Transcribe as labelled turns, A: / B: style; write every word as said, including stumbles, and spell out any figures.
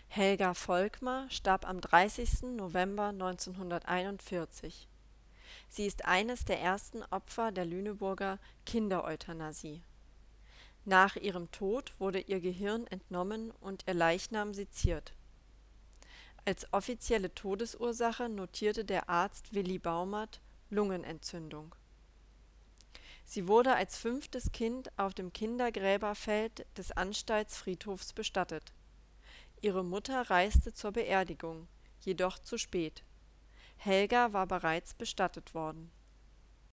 A: Helga Volkmar starb am dreißigsten November neunzehnhunderteinundvierzig. Sie ist eines der ersten Opfer der Lüneburger Kindereuthanasie. Nach ihrem Tod wurde ihr Gehirn entnommen und ihr Leichnam seziert. Als offizielle Todesursache notierte der Arzt Willi Baumert Lungenentzündung. Sie wurde als fünftes Kind auf dem Kindergräberfeld des Anstaltsfriedhofs bestattet. Ihre Mutter reiste zur Beerdigung, jedoch zu spät. Helga war bereits bestattet worden